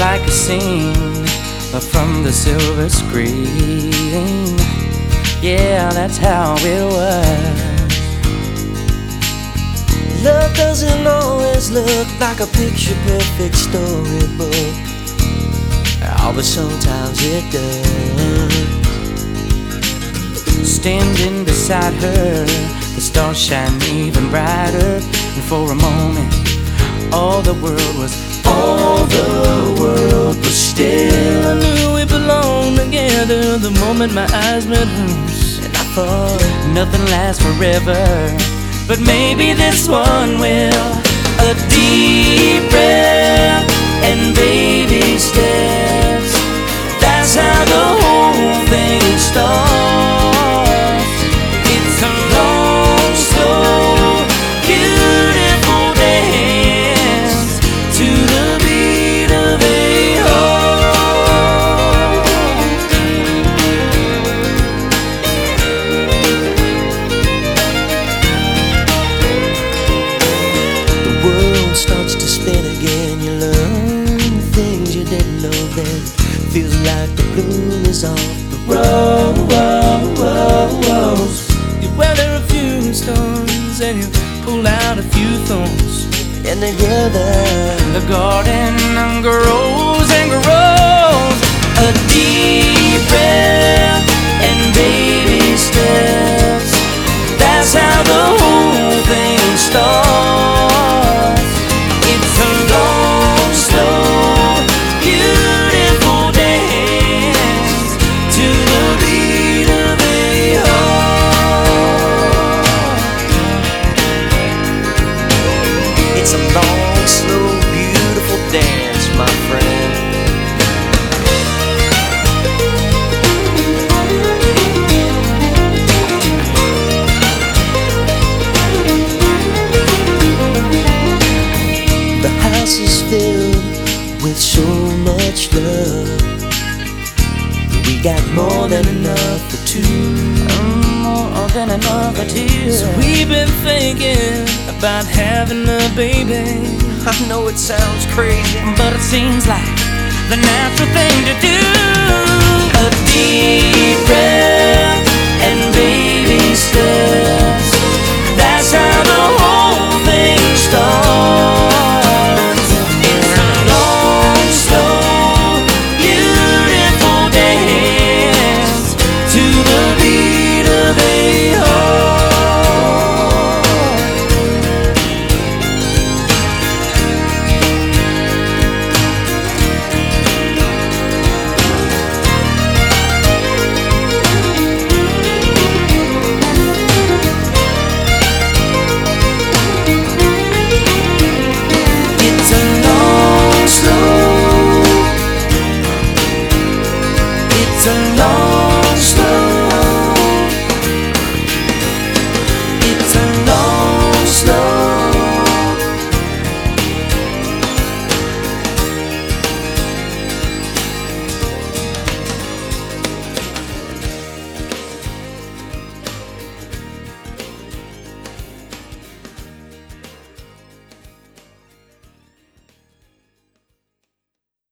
like a scene from the silver screen. Yeah, that's how it was. Love doesn't always look like a picture-perfect storybook, although sometimes it does. Standing beside her, the stars shine even brighter, and for a moment, all the world was still. I knew we belonged together the moment my eyes met hers, and I thought nothing lasts forever, but maybe this one will. A deep breath and baby steps, that's how the whole thing starts. It's a long, slow, beautiful dance to the beat of a heart. The world starts to spin again. You learn things you didn't know then. Feels like the bloom is off the rose. You weather a few storms and you pull out a few thorns, and together The garden grows and grows. A deep breath and baby steps, that's how the whole thing starts. It's a long, slow, beautiful dance to the beat of a heart. it's a long, slow, beautiful dance, my friend. The house is filled with so much love. We got more than enough for two. More than enough for two. So we've been thinking about having a baby. I know it sounds crazy, but it seems like the natural thing to do. A deep breath and baby steps, that's how the whole thing starts. It's a long, slow, beautiful dance to the beat of a heart. It's a long, slow, it's a long